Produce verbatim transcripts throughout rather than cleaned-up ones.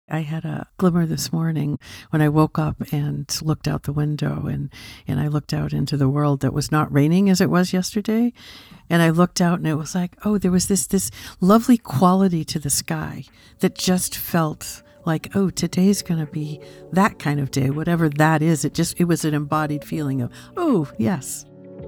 I had a glimmer this morning when I woke up and looked out the window and, and I looked out into the world that was not raining as it was yesterday. And I looked out and it was like, oh, there was this, this lovely quality to the sky that just felt like, oh, today's going to be that kind of day, whatever that is. It just, it was an embodied feeling of, oh, yes.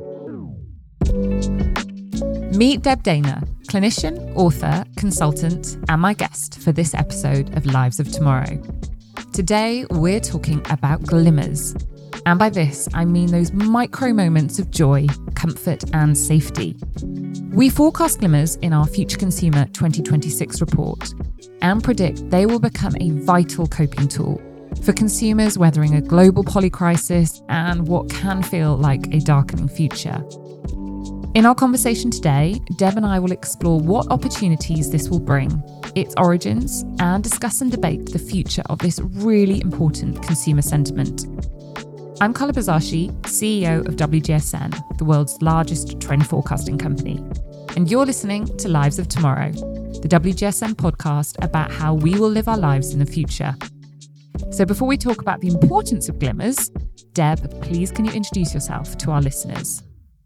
Meet Deb Dana, clinician, author, consultant, and my guest for this episode of Lives of Tomorrow. Today, we're talking about glimmers. And by this, I mean those micro moments of joy, comfort, and safety. We forecast glimmers in our Future Consumer twenty twenty-six report and predict they will become a vital coping tool for consumers weathering a global polycrisis and what can feel like a darkening future. In our conversation today, Deb and I will explore what opportunities this will bring, its origins, and discuss and debate the future of this really important consumer sentiment. I'm Carla Bazasci, C E O of W G S N, the world's largest trend forecasting company. And you're listening to Lives of Tomorrow, the W G S N podcast about how we will live our lives in the future. So before we talk about the importance of glimmers, Deb, please can you introduce yourself to our listeners?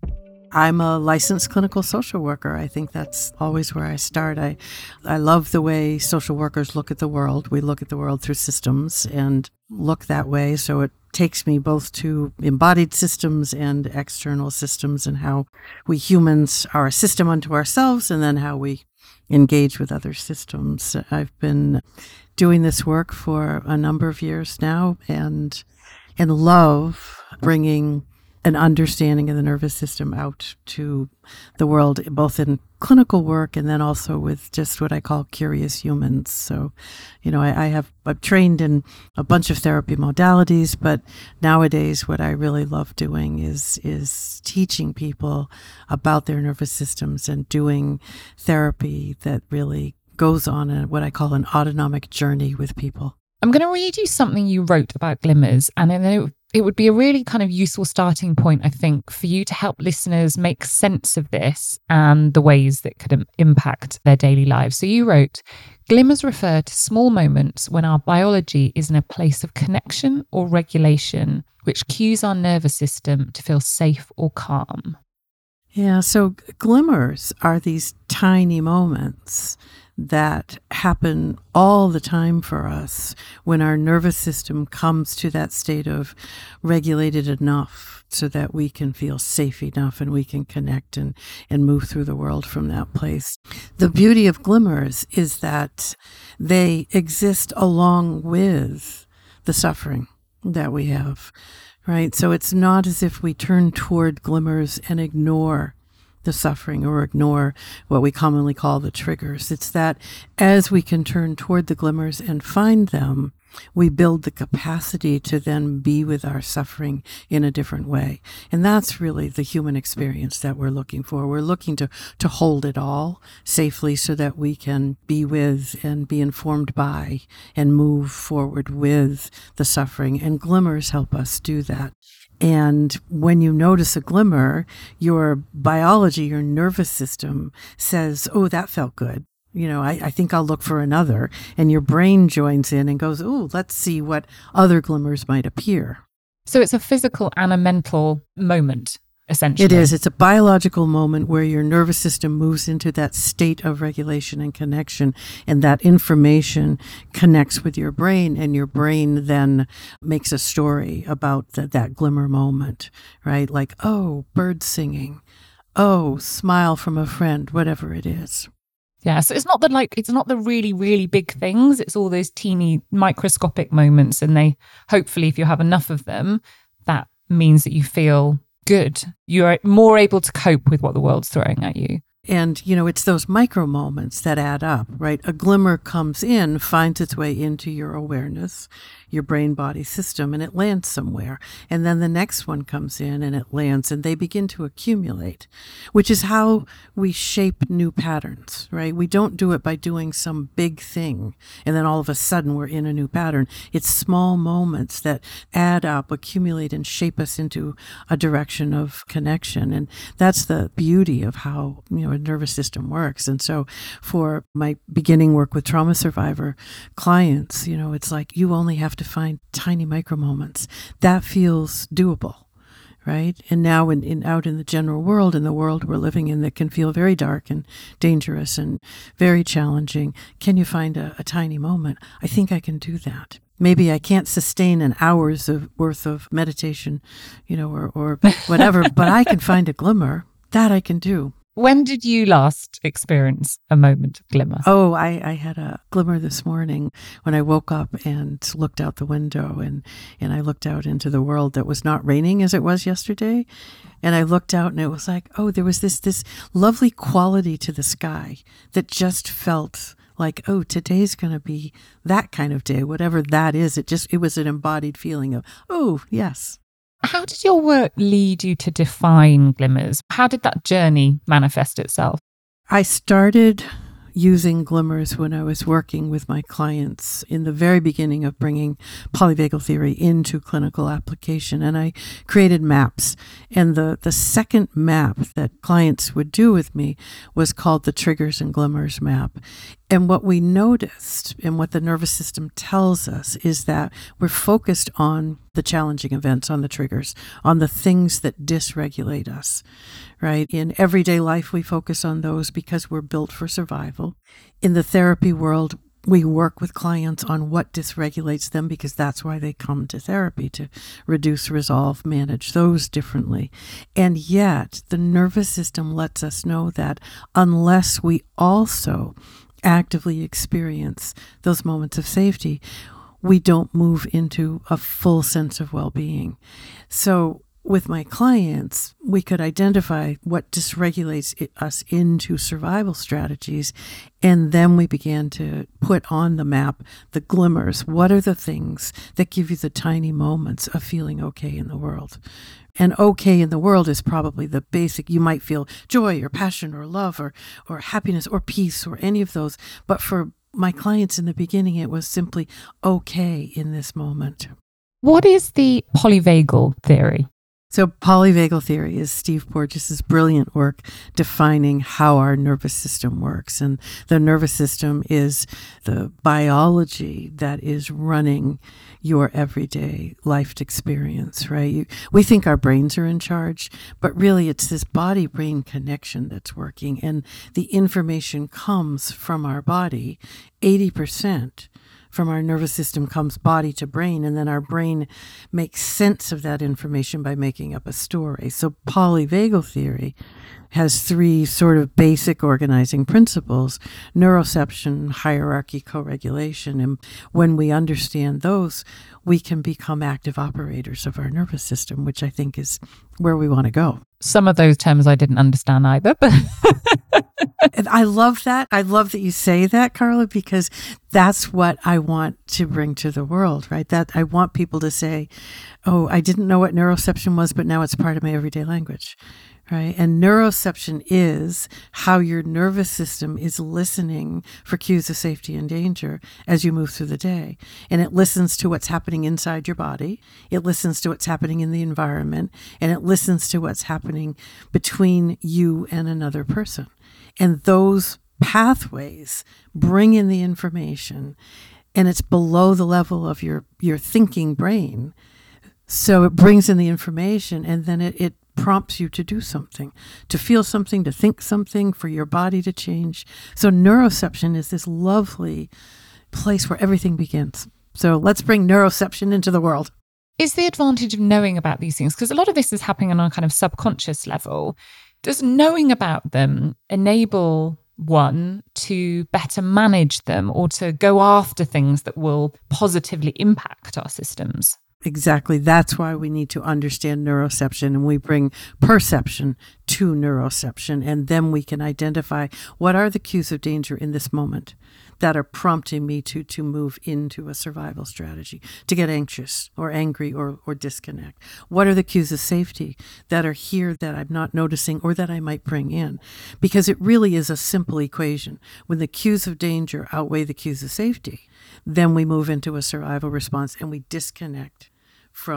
I'm a licensed clinical social worker. I think that's always where I start. I, I love the way social workers look at the world. We look at the world through systems and look that way. So it takes me both to embodied systems and external systems and how we humans are a system unto ourselves and then how we engage with other systems. I've been doing this work for a number of years now and, and love bringing an understanding of the nervous system out to the world, both in clinical work and then also with just what I call curious humans. So, you know, I, I have, I've trained in a bunch of therapy modalities, but nowadays what I really love doing is, is teaching people about their nervous systems and doing therapy that really goes on a, what I call an autonomic journey with people. I'm going to read you something you wrote about glimmers, and then it, it would be a really kind of useful starting point, I think, for you to help listeners make sense of this and the ways that could im- impact their daily lives. So you wrote, glimmers refer to small moments when our biology is in a place of connection or regulation, which cues our nervous system to feel safe or calm. Yeah, so glimmers are these tiny moments that happen all the time for us when our nervous system comes to that state of regulated enough so that we can feel safe enough and we can connect and, and move through the world from that place. The beauty of glimmers is that they exist along with the suffering that we have, right? So it's not as if we turn toward glimmers and ignore the suffering or ignore what we commonly call the triggers. It's that as we can turn toward the glimmers and find them, we build the capacity to then be with our suffering in a different way. And that's really the human experience that we're looking for. We're looking to, to hold it all safely so that we can be with and be informed by and move forward with the suffering. And glimmers help us do that. And when you notice a glimmer, your biology, your nervous system says, oh, that felt good. You know, I, I think I'll look for another. And your brain joins in and goes, oh, let's see what other glimmers might appear. So it's a physical and a mental moment, essentially. It is. It's a biological moment where your nervous system moves into that state of regulation and connection, and that information connects with your brain, and your brain then makes a story about the, that glimmer moment, right? Like, oh, birds singing, oh, smile from a friend, whatever it is. Yeah, so it's not the like it's not the really, really big things. It's all those teeny microscopic moments, and they hopefully, if you have enough of them, that means that you feel good. You're more able to cope with what the world's throwing at you. And, you know, it's those micro moments that add up, right? A glimmer comes in, finds its way into your awareness, your brain-body system, and it lands somewhere. And then the next one comes in and it lands, and they begin to accumulate, which is how we shape new patterns, right? We don't do it by doing some big thing, and then all of a sudden we're in a new pattern. It's small moments that add up, accumulate, and shape us into a direction of connection. And that's the beauty of how, you know, a nervous system works. And so for my beginning work with trauma survivor clients, you know, it's like you only have to find tiny micro moments. That feels doable. Right. And now in, in out in the general world, in the world we're living in that can feel very dark and dangerous and very challenging, can you find a, a tiny moment? I think I can do that. Maybe I can't sustain an hour's of worth of meditation, you know, or, or whatever, but I can find a glimmer. That I can do. When did you last experience a moment of glimmer? Oh, I, I had a glimmer this morning when I woke up and looked out the window and, and I looked out into the world that was not raining as it was yesterday. And I looked out and it was like, oh, there was this this lovely quality to the sky that just felt like, oh, today's going to be that kind of day, whatever that is. It just, it was an embodied feeling of, oh, yes. How did your work lead you to define glimmers? How did that journey manifest itself? I started using glimmers when I was working with my clients in the very beginning of bringing polyvagal theory into clinical application. And I created maps. And the, the second map that clients would do with me was called the Triggers and Glimmers map. And what we noticed and what the nervous system tells us is that we're focused on the challenging events, on the triggers, on the things that dysregulate us, right? In everyday life, we focus on those because we're built for survival. In the therapy world, we work with clients on what dysregulates them because that's why they come to therapy, to reduce, resolve, manage those differently. And yet, the nervous system lets us know that unless we also actively experience those moments of safety, we don't move into a full sense of well-being. So with my clients, we could identify what dysregulates it, us into survival strategies, and then we began to put on the map the glimmers. What are the things that give you the tiny moments of feeling okay in the world? And okay in the world is probably the basic. You might feel joy or passion or love or, or happiness or peace or any of those. But for my clients in the beginning, it was simply okay in this moment. What is the polyvagal theory? So polyvagal theory is Steve Porges's brilliant work defining how our nervous system works. And the nervous system is the biology that is running your everyday life experience, right? You, we think our brains are in charge, but really it's this body-brain connection that's working. And the information comes from our body. eighty percent from our nervous system comes body to brain, and then our brain makes sense of that information by making up a story. So polyvagal theory has three sort of basic organizing principles: neuroception, hierarchy, co-regulation. And when we understand those, we can become active operators of our nervous system, which I think is where we want to go. Some of those terms I didn't understand either, but And I love that. I love that you say that, Carla, because that's what I want to bring to the world, right? That I want people to say, oh, I didn't know what neuroception was, but now it's part of my everyday language, right? And neuroception is how your nervous system is listening for cues of safety and danger as you move through the day. And it listens to what's happening inside your body. It listens to what's happening in the environment. And it listens to what's happening between you and another person. And those pathways bring in the information, and it's below the level of your, your thinking brain. So it brings in the information, and then it, it prompts you to do something, to feel something, to think something, for your body to change. So neuroception is this lovely place where everything begins. So let's bring neuroception into the world. Is the advantage of knowing about these things, because a lot of this is happening on a kind of subconscious level, does knowing about them enable one to better manage them or to go after things that will positively impact our systems? Exactly. That's why we need to understand neuroception, and we bring perception to neuroception, and then we can identify what are the cues of danger in this moment that are prompting me to to move into a survival strategy, to get anxious or angry or, or disconnect. What are the cues of safety that are here that I'm not noticing or that I might bring in? Because it really is a simple equation. When the cues of danger outweigh the cues of safety, then we move into a survival response and we disconnect from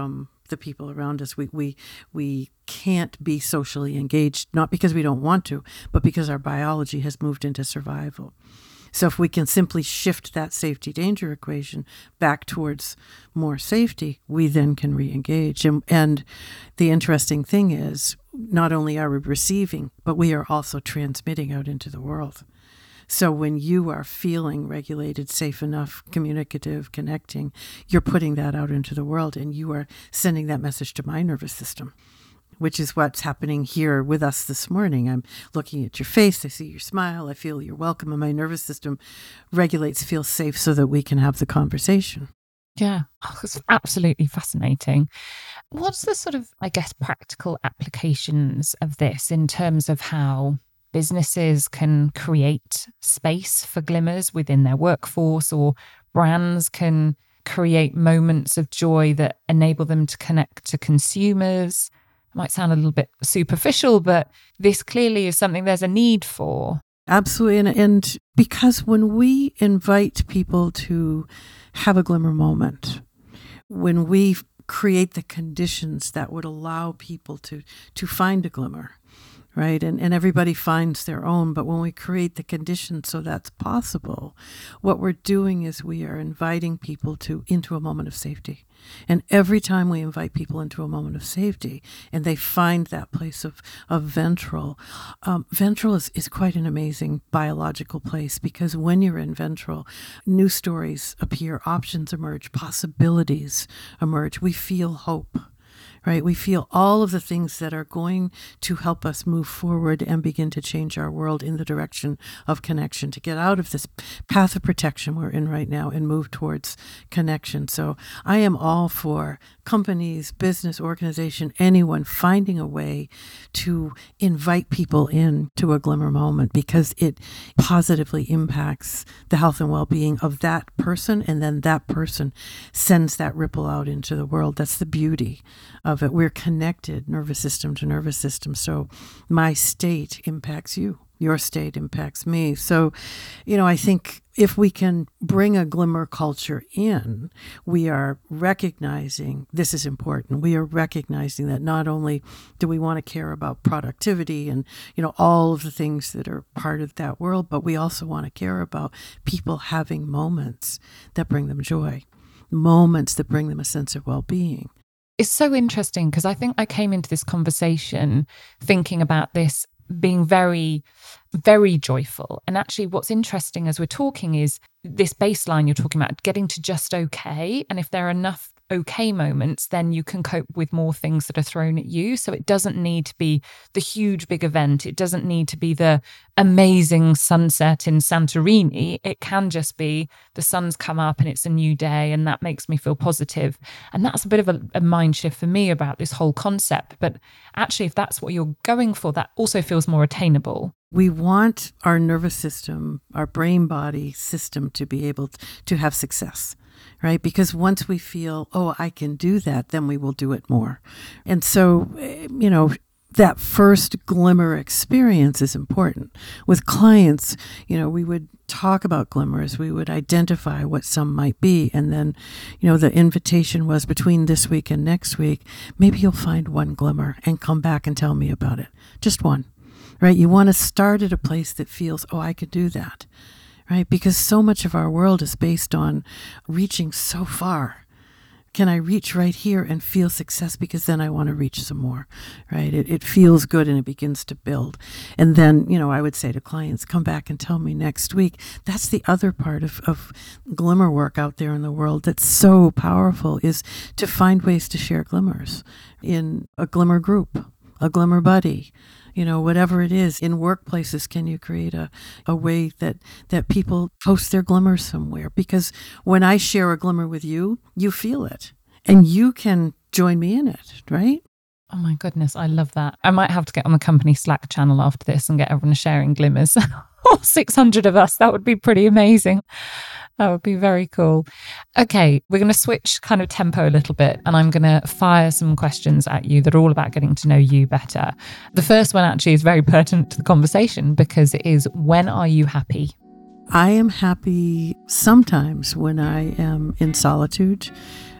the people around us. We we we can't be socially engaged, not because we don't want to, but because our biology has moved into survival. So if we can simply shift that safety danger equation back towards more safety, we then can re-engage. And, and the interesting thing is, not only are we receiving, but we are also transmitting out into the world. So when you are feeling regulated, safe enough, communicative, connecting, you're putting that out into the world, and you are sending that message to my nervous system, which is what's happening here with us this morning. I'm looking at your face, I see your smile, I feel you're welcome, and my nervous system regulates, feels safe so that we can have the conversation. Yeah, oh, it's absolutely fascinating. What's the sort of, I guess, practical applications of this in terms of how businesses can create space for glimmers within their workforce, or brands can create moments of joy that enable them to connect to consumers? Might sound a little bit superficial, but this clearly is something there's a need for. Absolutely. And, and because when we invite people to have a glimmer moment, when we create the conditions that would allow people to, to find a glimmer, right? And and everybody finds their own, but when we create the conditions so that's possible, what we're doing is we are inviting people to into a moment of safety. And every time we invite people into a moment of safety and they find that place of, of ventral, um, ventral is, is quite an amazing biological place, because when you're in ventral, new stories appear, options emerge, possibilities emerge. We feel hope. Right? We feel all of the things that are going to help us move forward and begin to change our world in the direction of connection, to get out of this path of protection we're in right now and move towards connection. So I am all for companies, business, organization, anyone finding a way to invite people in to a glimmer moment, because it positively impacts the health and well-being of that person, and then that person sends that ripple out into the world. That's the beauty of it. We're connected, nervous system to nervous system. So my state impacts you. Your state impacts me. So, you know, I think if we can bring a glimmer culture in, we are recognizing this is important. We are recognizing that not only do we want to care about productivity and, you know, all of the things that are part of that world, but we also want to care about people having moments that bring them joy, moments that bring them a sense of well-being. It's so interesting, because I think I came into this conversation thinking about this being very, very joyful. And actually what's interesting as we're talking is this baseline you're talking about, getting to just okay. And if there are enough okay moments, then you can cope with more things that are thrown at you. So it doesn't need to be the huge big event. It doesn't need to be the amazing sunset in Santorini. It can just be the sun's come up and it's a new day, and that makes me feel positive. And that's a bit of a, a mind shift for me about this whole concept. But actually, if that's what you're going for, that also feels more attainable. We want our nervous system, our brain-body system to be able to have success. Right? Because once we feel, oh, I can do that, then we will do it more. And so, you know, that first glimmer experience is important. With clients, you know, we would talk about glimmers. We would identify what some might be. And then, you know, the invitation was between this week and next week, maybe you'll find one glimmer and come back and tell me about it. Just one, right? You want to start at a place that feels, oh, I could do that. Right? Because so much of our world is based on reaching so far. Can I reach right here and feel success? Because then I want to reach some more, right? It, it feels good and it begins to build. And then, you know, I would say to clients, come back and tell me next week. That's the other part of, of glimmer work out there in the world that's so powerful, is to find ways to share glimmers in a glimmer group, a glimmer buddy. You know, whatever it is. In workplaces, can you create a, a way that, that people post their glimmers somewhere? Because when I share a glimmer with you, you feel it. And you can join me in it, right? Oh my goodness, I love that. I might have to get on the company Slack channel after this and get everyone sharing glimmers. All six hundred of us, that would be pretty amazing. That would be very cool. Okay, we're going to switch kind of tempo a little bit, and I'm going to fire some questions at you that are all about getting to know you better. The first one actually is very pertinent to the conversation, because it is, when are you happy? I am happy sometimes when I am in solitude.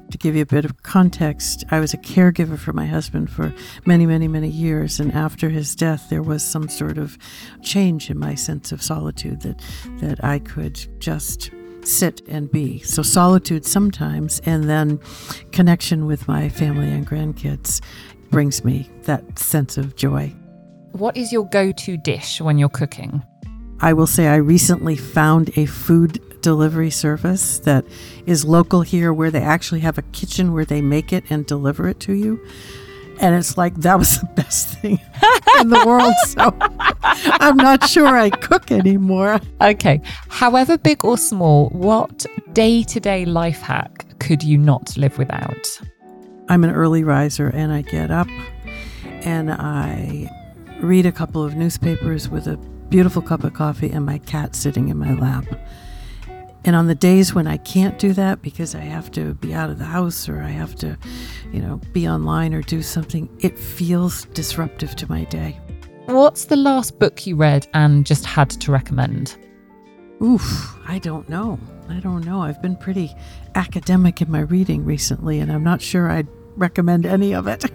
To give you a bit of context, I was a caregiver for my husband for many, many, many years. And after his death, there was some sort of change in my sense of solitude that, that I could just sit and be. So solitude sometimes, and then connection with my family and grandkids brings me that sense of joy. What is your go-to dish when you're cooking? I will say I recently found a food delivery service that is local here where they actually have a kitchen where they make it and deliver it to you. And it's like, that was the best thing in the world. So I'm not sure I cook anymore. Okay. However big or small, what day-to-day life hack could you not live without? I'm an early riser, and I get up and I read a couple of newspapers with a beautiful cup of coffee and my cat sitting in my lap. And on the days when I can't do that because I have to be out of the house or I have to, you know, be online or do something, it feels disruptive to my day. What's the last book you read and just had to recommend? Oof, I don't know. I don't know. I've been pretty academic in my reading recently, and I'm not sure I'd recommend any of it.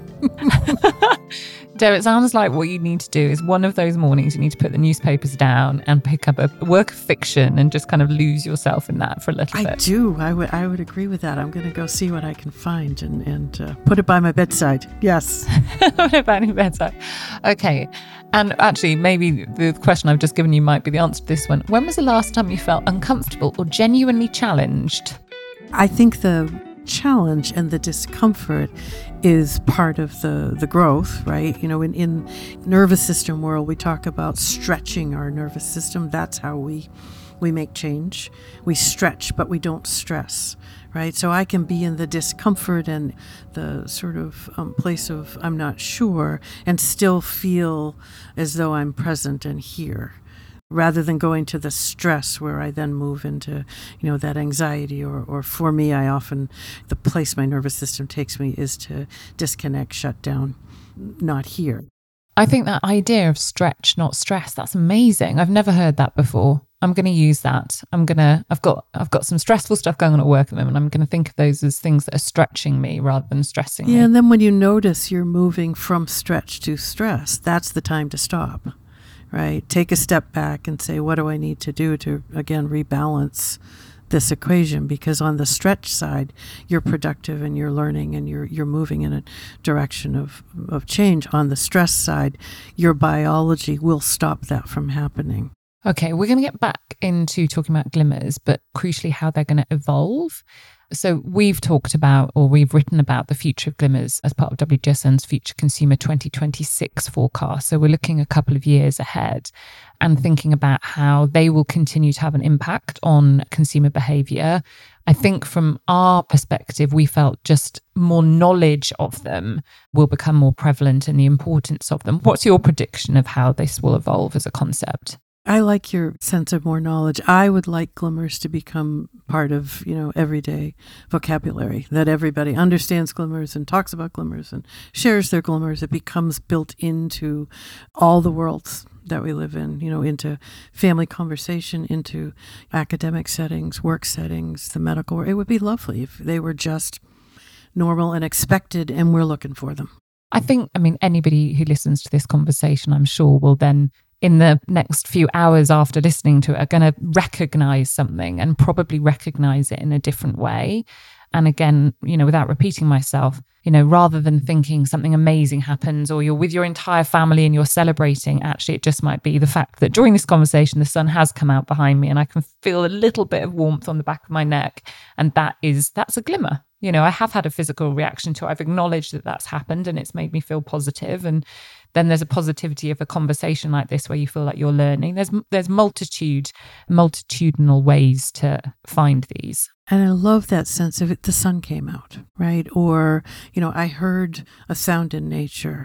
Joe, it sounds like what you need to do is one of those mornings you need to put the newspapers down and pick up a work of fiction and just kind of lose yourself in that for a little I bit. I do. I would I would agree with that. I'm going to go see what I can find and, and uh, put it by my bedside. Yes. Put it by my bedside. Okay. And actually, maybe the question I've just given you might be the answer to this one. When was the last time you felt uncomfortable or genuinely challenged? I think the challenge and the discomfort is part of the, the growth, right? You know, in, in nervous system world, we talk about stretching our nervous system. That's how we we make change. We stretch, but we don't stress, right? So I can be in the discomfort and the sort of um, place of I'm not sure and still feel as though I'm present and here, rather than going to the stress where I then move into, you know, that anxiety or, or for me, I often, the place my nervous system takes me is to disconnect, shut down, not here. I think that idea of stretch, not stress, that's amazing. I've never heard that before. I'm going to use that. I'm going to, I've got, I've got some stressful stuff going on at work at the moment. I'm going to think of those as things that are stretching me rather than stressing yeah, me. And then when you notice you're moving from stretch to stress, that's the time to stop. Right? Take a step back and say, what do I need to do to, again, rebalance this equation? Because on the stretch side, you're productive and you're learning and you're you're moving in a direction of, of change. On the stress side, your biology will stop that from happening. Okay, we're going to get back into talking about glimmers, but crucially how they're going to evolve. So we've talked about, or we've written about the future of glimmers as part of W G S N's Future Consumer twenty twenty-six forecast. So we're looking a couple of years ahead and thinking about how they will continue to have an impact on consumer behaviour. I think from our perspective, we felt just more knowledge of them will become more prevalent and the importance of them. What's your prediction of how this will evolve as a concept? I like your sense of more knowledge. I would like glimmers to become part of, you know, everyday vocabulary, that everybody understands glimmers and talks about glimmers and shares their glimmers. It becomes built into all the worlds that we live in, you know, into family conversation, into academic settings, work settings, the medical. It would be lovely if they were just normal and expected and we're looking for them. I think, I mean, anybody who listens to this conversation, I'm sure, will then in the next few hours after listening to it are going to recognize something and probably recognize it in a different way. And again, you know, without repeating myself, you know, rather than thinking something amazing happens or you're with your entire family and you're celebrating, actually, it just might be the fact that during this conversation, the sun has come out behind me and I can feel a little bit of warmth on the back of my neck. And that is, that's a glimmer. You know, I have had a physical reaction to it. I've acknowledged that that's happened and it's made me feel positive. And then there's a positivity of a conversation like this where you feel like you're learning. There's there's multitude, multitudinal ways to find these. And I love that sense of it. The sun came out, right? Or, you know, I heard a sound in nature,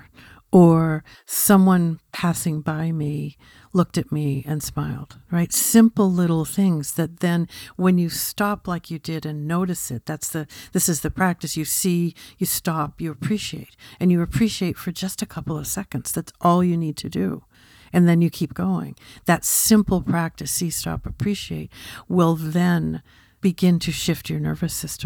or someone passing by me looked at me and smiled, right? Simple little things that then when you stop like you did and notice it, that's the, this is the practice. You see, you stop, you appreciate, and you appreciate for just a couple of seconds. That's all you need to do. And then you keep going. That simple practice, see, stop, appreciate, will then begin to shift your nervous system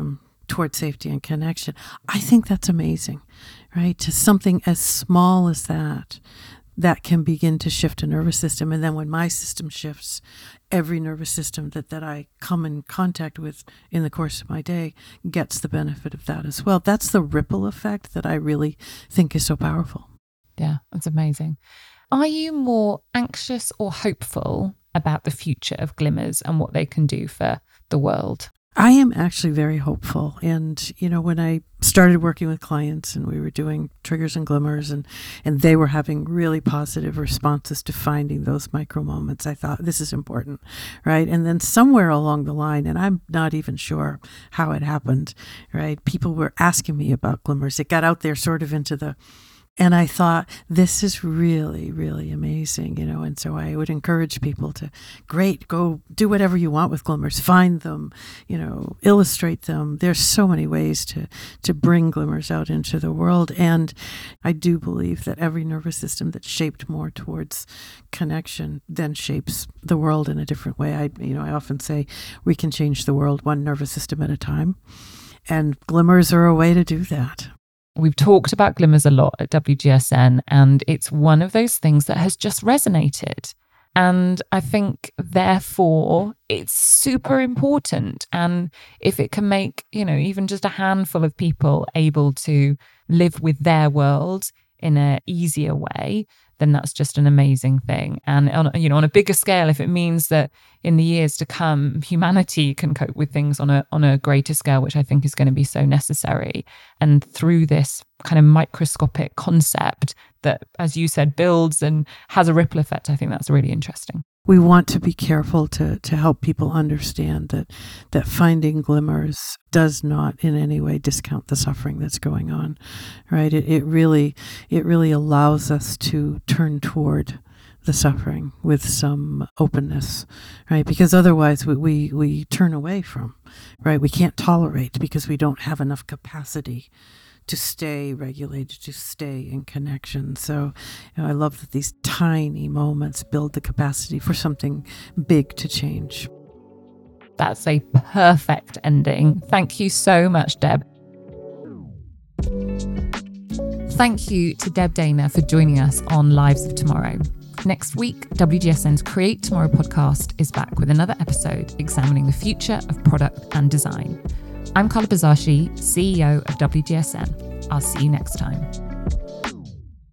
toward safety and connection. I think that's amazing, right? To something as small as that, that can begin to shift a nervous system. And then when my system shifts, every nervous system that, that I come in contact with in the course of my day gets the benefit of that as well. That's the ripple effect that I really think is so powerful. Yeah, that's amazing. Are you more anxious or hopeful about the future of Glimmers and what they can do for the world? I am actually very hopeful. And, you know, when I started working with clients and we were doing triggers and glimmers and, and they were having really positive responses to finding those micro moments, I thought this is important, right? And then somewhere along the line, and I'm not even sure how it happened, right? People were asking me about glimmers. It got out there sort of into the And I thought, this is really, really amazing, you know, and so I would encourage people to, great, go do whatever you want with glimmers, find them, you know, illustrate them. There's so many ways to, to bring glimmers out into the world. And I do believe that every nervous system that's shaped more towards connection then shapes the world in a different way. I, you know, I often say we can change the world one nervous system at a time, and glimmers are a way to do that. We've talked about glimmers a lot at W G S N, and it's one of those things that has just resonated. And I think, therefore, it's super important. And if it can make, you know, even just a handful of people able to live with their world in an easier way, then that's just an amazing thing. And on, you know, on a bigger scale, if it means that in the years to come, humanity can cope with things on a on a greater scale, which I think is going to be so necessary. And through this kind of microscopic concept that, as you said, builds and has a ripple effect, I think that's really interesting. We want to be careful to, to help people understand that that finding glimmers does not in any way discount the suffering that's going on, right? It it really it really allows us to turn toward the suffering with some openness, right? Because otherwise we, we, we turn away from, right? We can't tolerate because we don't have enough capacity to stay regulated, to stay in connection. So you know, I love that these tiny moments build the capacity for something big to change. That's a perfect ending. Thank you so much, Deb. Thank you to Deb Dana for joining us on Lives of Tomorrow. Next week, W G S N's Create Tomorrow podcast is back with another episode examining the future of product and design. I'm Carla Bizarshi, C E O of W G S N. I'll see you next time.